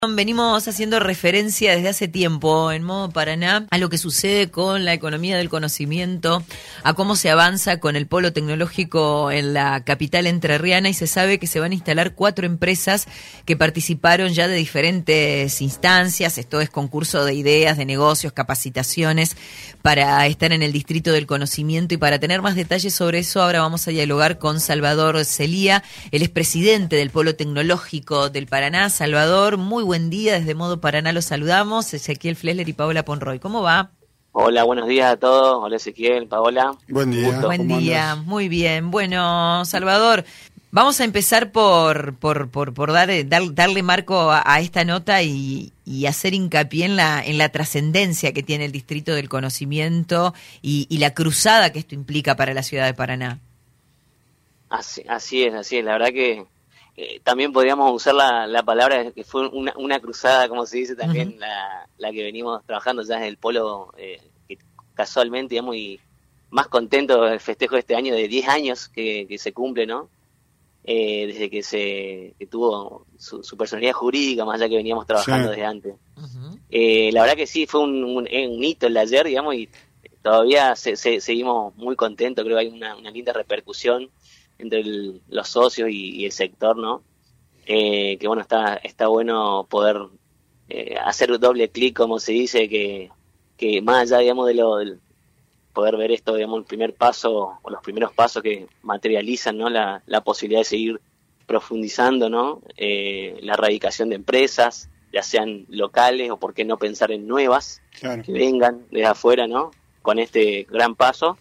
Venimos haciendo referencia desde hace tiempo en Modo Paraná a lo que sucede con la economía del conocimiento, a cómo se avanza con el polo tecnológico en la capital entrerriana, y se sabe que se van a instalar 4 empresas que participaron ya de diferentes instancias. Esto es concurso de ideas, de negocios, capacitaciones para estar en el distrito del conocimiento. Y para tener más detalles sobre eso, ahora vamos a dialogar con Salvador Celía. Él es presidente del polo tecnológico del Paraná. Salvador, muy buen día, desde Modo Paraná los saludamos, Ezequiel Flesler y Paola Ponroy. ¿Cómo va? Hola, buenos días a todos. Hola Ezequiel, Paola. Buen día. Buen día, muy bien. Bueno, Salvador, vamos a empezar por darle marco a esta nota y hacer hincapié en la trascendencia que tiene el Distrito del Conocimiento y la cruzada que esto implica para la ciudad de Paraná. Así es. La verdad que también podríamos usar la palabra que fue una cruzada, como se dice también, la que venimos trabajando ya en el polo, que casualmente, digamos, y más contento del festejo de este año, de 10 años que se cumple, ¿no? Desde que tuvo su personalidad jurídica, más allá que veníamos trabajando desde antes. La verdad que sí, fue un hito el de ayer, digamos, y todavía seguimos muy contentos. Creo que hay una linda repercusión entre los socios y el sector, ¿no? Que bueno, está bueno poder hacer un doble clic, como se dice, que más allá, digamos, del poder ver esto, digamos, el primer paso o los primeros pasos que materializan, ¿no? La posibilidad de seguir profundizando, ¿no? La erradicación de empresas, ya sean locales o por qué no pensar en nuevas, claro, que vengan desde afuera, ¿no? Con este gran paso.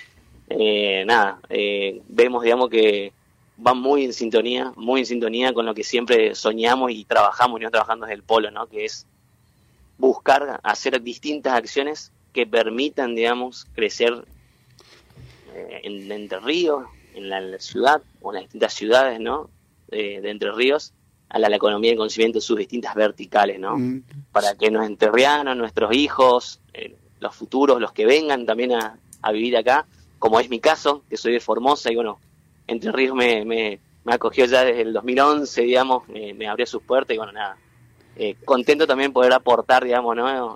Vemos, digamos, que van muy en sintonía con lo que siempre soñamos y trabajamos, y no trabajando desde el polo, ¿no? Que es buscar hacer distintas acciones que permitan, digamos, crecer en Entre Ríos, en la ciudad o en las distintas ciudades, ¿no? De Entre Ríos, a la economía del conocimiento en sus distintas verticales, ¿no? Para que los entrerrianos, nuestros hijos, los futuros, los que vengan también a vivir acá, como es mi caso, que soy de Formosa, y bueno, Entre Ríos me acogió ya desde el 2011, digamos, me abrió sus puertas, y bueno, nada, contento también poder aportar, digamos, ¿no?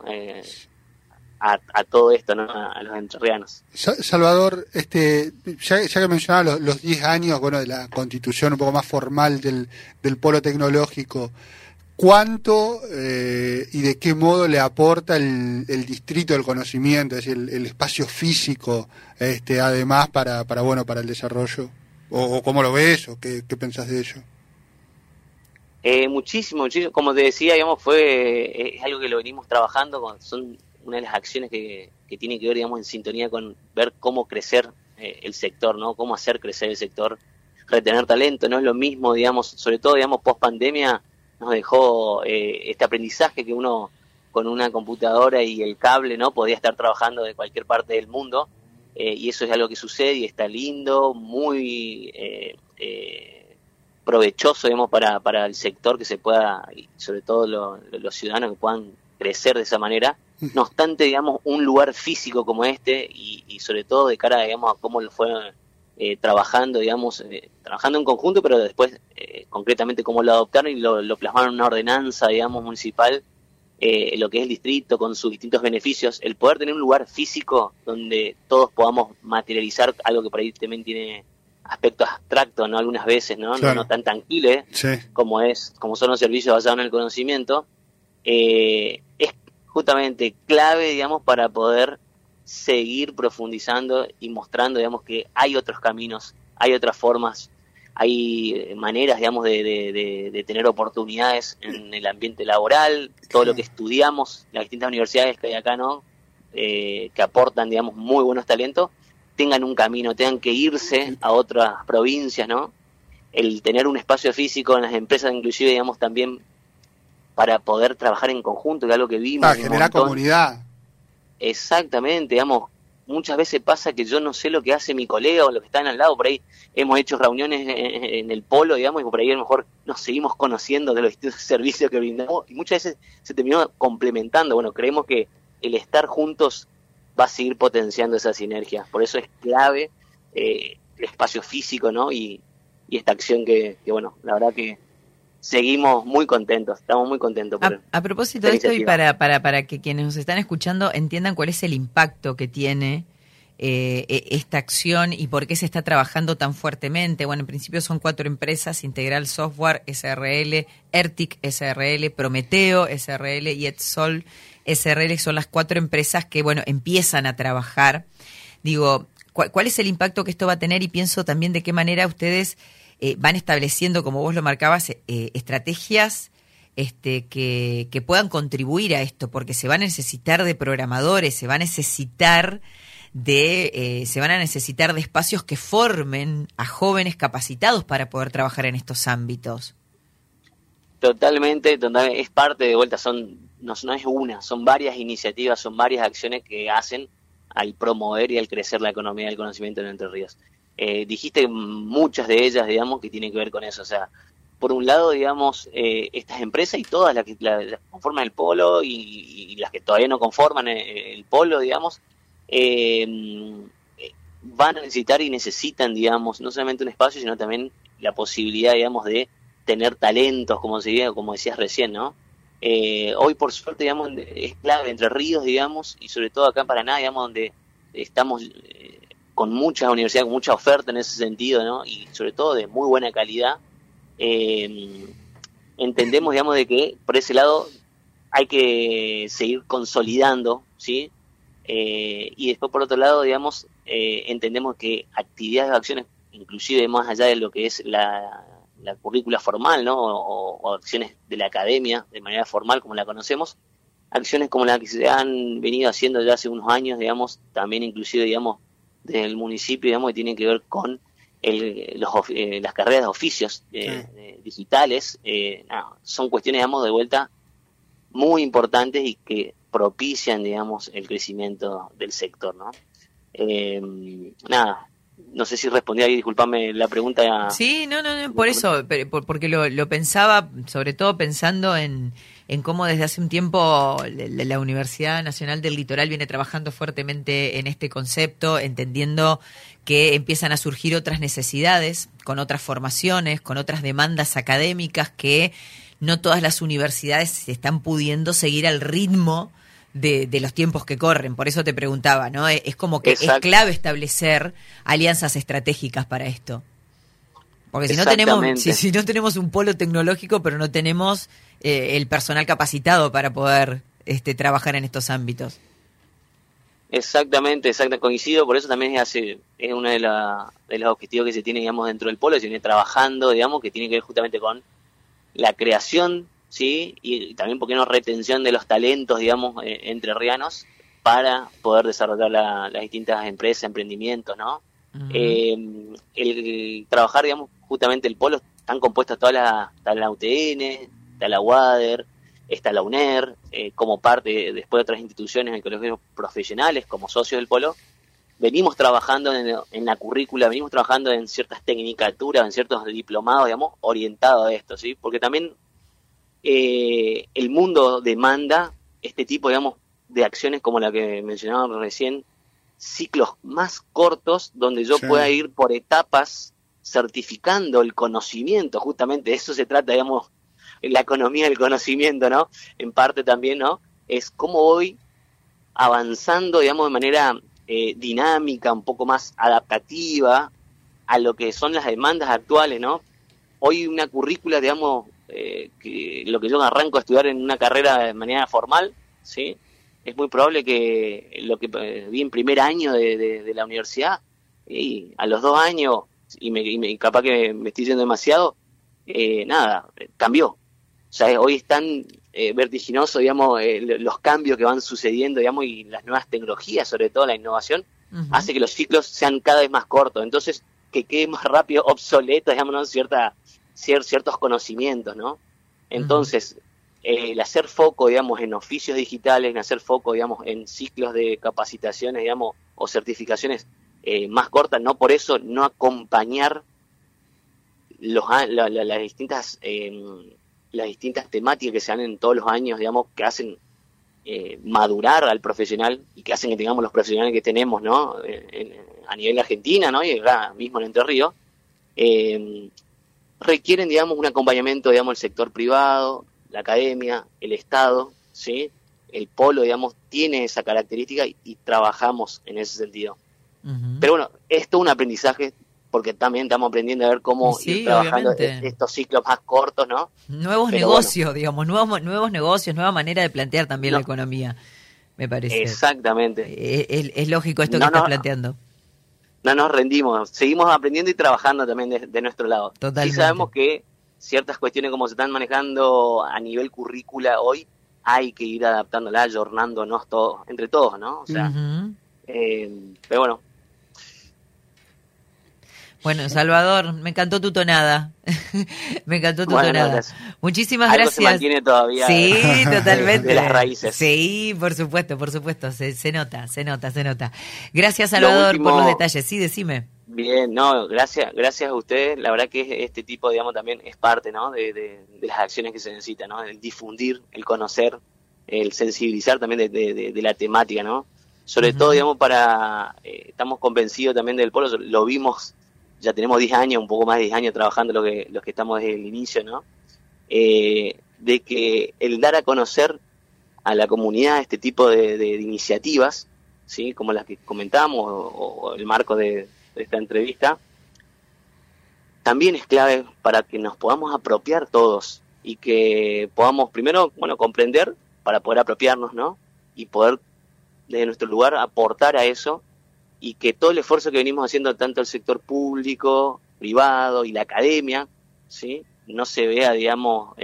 A todo esto, ¿no? A los entrerrianos. Salvador, ya que mencionaba los 10 años, bueno, de la constitución un poco más formal del polo tecnológico, ¿cuánto y de qué modo le aporta el distrito del conocimiento, es decir, el espacio físico, además para el desarrollo? ¿O cómo lo ves? ¿O qué pensás de ello? Muchísimo. Como te decía, digamos, es algo que lo venimos trabajando, son una de las acciones que tiene que ver, digamos, en sintonía con ver cómo crecer el sector, ¿no? Cómo hacer crecer el sector, retener talento. No es lo mismo, digamos, sobre todo, digamos, post pandemia, nos dejó este aprendizaje que uno con una computadora y el cable, ¿no? Podía estar trabajando de cualquier parte del mundo, y eso es algo que sucede y está lindo, muy provechoso, digamos, para el sector, que se pueda, y sobre todo los ciudadanos que puedan crecer de esa manera. No obstante, digamos, un lugar físico como este, y sobre todo de cara, digamos, a cómo lo fue trabajando en conjunto, pero después concretamente cómo lo adoptaron y lo plasmaron en una ordenanza, digamos, municipal, lo que es el distrito con sus distintos beneficios, el poder tener un lugar físico donde todos podamos materializar algo que por ahí también tiene aspectos abstractos, ¿no? Algunas veces, ¿no? Claro. No tan tangibles, sí, como son los servicios basados en el conocimiento, es justamente clave, digamos, para poder seguir profundizando y mostrando, digamos, que hay otros caminos, hay otras formas, hay maneras, digamos, de tener oportunidades en el ambiente laboral, todo lo que estudiamos, las distintas universidades que hay acá, ¿no? Que aportan, digamos, muy buenos talentos, tengan un camino, tengan que irse a otras provincias, ¿no? El tener un espacio físico en las empresas, inclusive, digamos, también para poder trabajar en conjunto, que es algo que vimos. Generar comunidad. Exactamente, digamos, muchas veces pasa que yo no sé lo que hace mi colega o lo que están al lado. Por ahí hemos hecho reuniones en el polo, digamos, y por ahí a lo mejor nos seguimos conociendo de los distintos servicios que brindamos, y muchas veces se terminó complementando. Bueno, creemos que el estar juntos va a seguir potenciando esa sinergia, por eso es clave el espacio físico, ¿no? Y esta acción que bueno, la verdad que seguimos muy contentos, estamos muy contentos. A propósito de esto, y para que quienes nos están escuchando entiendan cuál es el impacto que tiene esta acción y por qué se está trabajando tan fuertemente. Bueno, en principio son 4 empresas: Integral Software SRL, Ertic SRL, Prometeo SRL y Edsol SRL. Son las 4 empresas que, bueno, empiezan a trabajar. Digo, ¿cuál es el impacto que esto va a tener? Y pienso también de qué manera ustedes van estableciendo, como vos lo marcabas, estrategias que puedan contribuir a esto, porque se va a necesitar de programadores, se van a necesitar de espacios que formen a jóvenes capacitados para poder trabajar en estos ámbitos. Totalmente, es parte de vuelta, no es una, son varias iniciativas, son varias acciones que hacen al promover y al crecer la economía del conocimiento en Entre Ríos. Dijiste muchas de ellas, digamos, que tienen que ver con eso. O sea, por un lado, digamos, estas empresas y todas las que conforman el polo y las que todavía no conforman el polo, digamos, van a necesitar y necesitan, digamos, no solamente un espacio, sino también la posibilidad, digamos, de tener talentos, como decías recién, ¿no? Hoy, por suerte, digamos, es clave Entre Ríos, digamos, y sobre todo acá en Paraná, digamos, donde estamos con muchas universidades, con mucha oferta en ese sentido, ¿no? Y sobre todo de muy buena calidad. Entendemos, digamos, de que por ese lado hay que seguir consolidando, ¿sí? Y después, por otro lado, digamos, entendemos que actividades o acciones, inclusive más allá de lo que es la currícula formal, ¿no? O acciones de la academia de manera formal, como la conocemos, acciones como las que se han venido haciendo ya hace unos años, digamos, también inclusive, digamos, del municipio, digamos, que tienen que ver con las carreras de oficios digitales. Son cuestiones, digamos, de vuelta muy importantes y que propician, digamos, el crecimiento del sector, ¿no? No sé si respondí ahí, disculpame la pregunta. Sí, no, por eso, porque lo pensaba, sobre todo pensando en cómo desde hace un tiempo la Universidad Nacional del Litoral viene trabajando fuertemente en este concepto, entendiendo que empiezan a surgir otras necesidades, con otras formaciones, con otras demandas académicas que no todas las universidades están pudiendo seguir al ritmo de los tiempos que corren. Por eso te preguntaba, ¿no? Es como que es clave establecer alianzas estratégicas para esto. Porque si no tenemos un polo tecnológico, pero no tenemos el personal capacitado para poder trabajar en estos ámbitos. Exactamente, coincido. Por eso también es uno de los objetivos que se tiene, digamos, dentro del polo, se viene trabajando, digamos, que tiene que ver justamente con la creación, ¿sí? Y también, ¿por qué no?, retención de los talentos, digamos, entrerrianos para poder desarrollar las distintas empresas, emprendimientos, ¿no? Uh-huh. El trabajar, digamos, justamente el polo, están compuestas está la UTN, está la UADER, está la UNER, como parte después de otras instituciones en colegios profesionales, como socios del polo. Venimos trabajando en la currícula, venimos trabajando en ciertas tecnicaturas, en ciertos diplomados, digamos, orientados a esto, ¿sí? Porque también el mundo demanda este tipo, digamos, de acciones como la que mencionaba recién, ciclos más cortos donde yo pueda ir por etapas certificando el conocimiento. Justamente de eso se trata, digamos, la economía del conocimiento, ¿no? En parte también, ¿no? Es cómo voy avanzando, digamos, de manera dinámica, un poco más adaptativa a lo que son las demandas actuales, ¿no? Hoy una currícula, digamos, que lo que yo arranco a estudiar en una carrera de manera formal, ¿sí? Es muy probable que lo que vi en primer año de la universidad, y a los 2 años, y capaz que me estoy yendo demasiado, cambió. O sea, hoy es tan vertiginoso, digamos, los cambios que van sucediendo, digamos, y las nuevas tecnologías, sobre todo la innovación, uh-huh, hace que los ciclos sean cada vez más cortos. Entonces, que quede más rápido obsoleto, digamos, ¿no? Ciertos conocimientos, ¿no? Entonces, el hacer foco, digamos, en oficios digitales, en hacer foco, digamos, en ciclos de capacitaciones, digamos, o certificaciones más cortas, no por eso no acompañar las distintas temáticas que se dan en todos los años, digamos, que hacen madurar al profesional y que hacen que tengamos los profesionales que tenemos, ¿no? A nivel Argentina, ¿no? Y acá mismo en Entre Ríos. requieren, digamos, un acompañamiento, digamos, del sector privado, la academia, el Estado, ¿sí? El polo, digamos, tiene esa característica y trabajamos en ese sentido. Uh-huh. Pero bueno, esto es un aprendizaje porque también estamos aprendiendo a ver cómo ir trabajando estos ciclos más cortos, ¿no? Nuevos negocios, digamos, nuevos negocios, nueva manera de plantear también la economía, me parece. Exactamente. Es lógico esto que estás planteando. No nos rendimos, seguimos aprendiendo y trabajando también de nuestro lado. Totalmente. Sí sabemos que ciertas cuestiones como se están manejando a nivel currícula hoy, hay que ir adaptándola, ayornándonos todos, entre todos, ¿no? O sea, pero bueno. Bueno, Salvador, me encantó tu tonada. Me encantó tu tonada. Gracias. Muchísimas Algo gracias. Se mantiene todavía sí, totalmente. De las raíces. Sí, por supuesto. Se nota. Gracias, Salvador, por los detalles. Sí, decime. Bien, no, gracias a ustedes. La verdad que este tipo, digamos, también es parte, ¿no? de las acciones que se necesitan, ¿no? El difundir, el conocer, el sensibilizar también de la temática, ¿no? Sobre todo, digamos, estamos convencidos también del polo, lo vimos. Ya tenemos 10 años, un poco más de 10 años trabajando los que estamos desde el inicio, ¿no? De que el dar a conocer a la comunidad este tipo de iniciativas, ¿sí? Como las que comentamos o el marco de esta entrevista, también es clave para que nos podamos apropiar todos y que podamos primero, comprender para poder apropiarnos, ¿no? Y poder desde nuestro lugar aportar a eso, y que todo el esfuerzo que venimos haciendo tanto el sector público, privado y la academia, ¿sí? No se vea, digamos,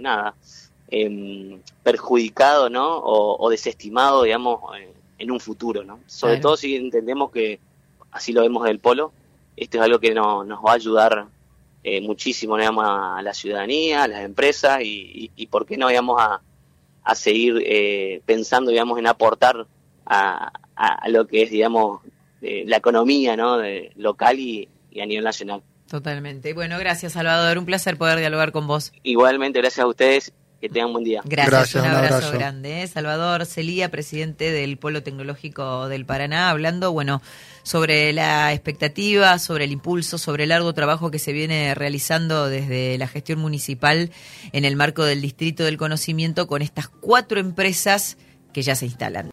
perjudicado, ¿no? O desestimado, digamos, en un futuro, ¿no? Sobre todo si entendemos que, así lo vemos del polo, esto es algo que nos va a ayudar muchísimo, digamos, a la ciudadanía, a las empresas y por qué no, digamos, a seguir pensando, digamos, en aportar a lo que es, digamos, la economía, ¿no? Local y a nivel nacional. Totalmente. Bueno, gracias, Salvador. Un placer poder dialogar con vos. Igualmente, gracias a ustedes. Que tengan un buen día. Gracias, un abrazo grande. Salvador Celía, presidente del Polo Tecnológico del Paraná, hablando, sobre la expectativa, sobre el impulso, sobre el arduo trabajo que se viene realizando desde la gestión municipal en el marco del Distrito del Conocimiento con estas 4 empresas que ya se instalan.